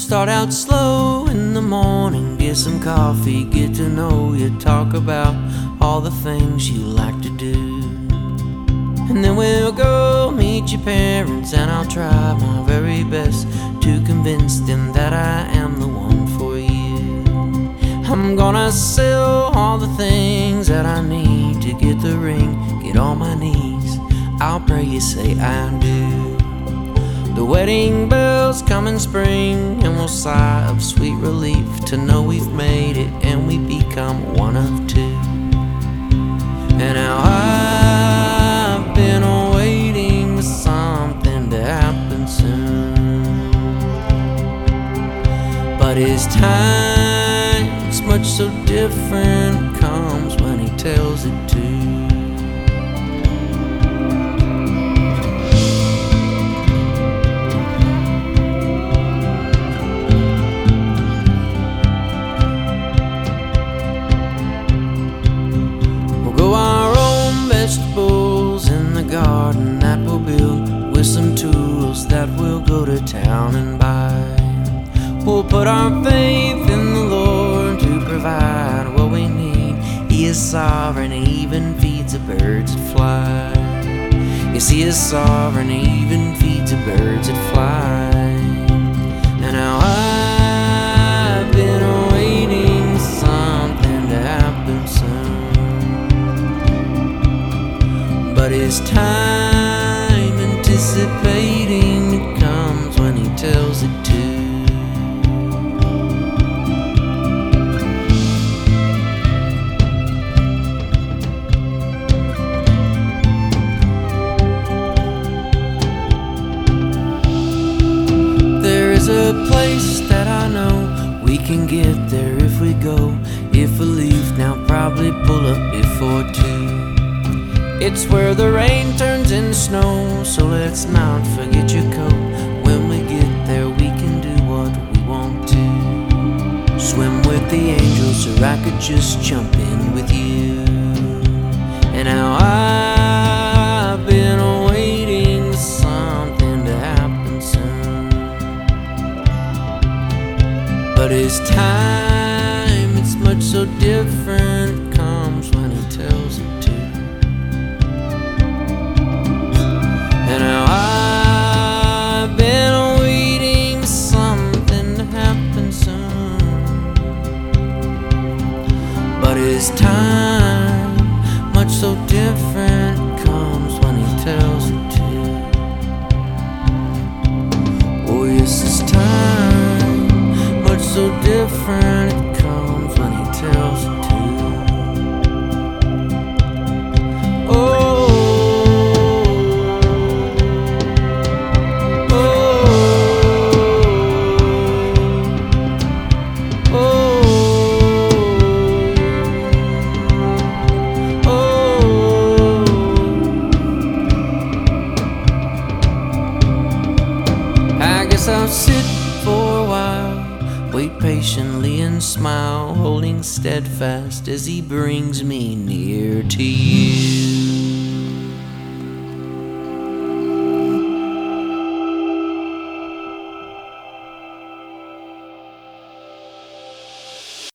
Start out slow in the morning, get some coffee, get to know you, talk about all the things you like to do. And then we'll go meet your parents, and I'll try my very best to convince them that I am the one for you. I'm gonna sell all the things that I need to get the ring, get on my knees, I'll pray you say I do. The wedding bells come in spring, and we'll sigh of sweet relief to know we've made it and we become one of two. And now I've been waiting for something to happen soon, but his time's much so different comes when he tells it to. Vegetables in the garden that we'll build with some tools that we'll go to town and buy. We'll put our faith in the Lord to provide what we need. He is sovereign, He even feeds the birds that fly. Yes, He is sovereign, He even feeds the birds that fly. And now I've been waiting for something to happen soon, but his time anticipating it comes when he tells it to. There is a place that I know we can get there if we go. If we leave now, probably pull up before 2. It's where the rain turns into snow, so let's not forget your coat. When we get there, we can do what we want to. Swim with the angels, or I could just jump in with you. And now I've been waiting for something to happen soon, but his time, it's much so different, comes when he tells it to. And now I've been waiting for something to happen soon, but his time, much so different, comes when he tells it to. Oh yes, his time, much so different, it comes when he tells it to. Oh, I'll sit for a while, wait patiently and smile, holding steadfast as he brings me near to you.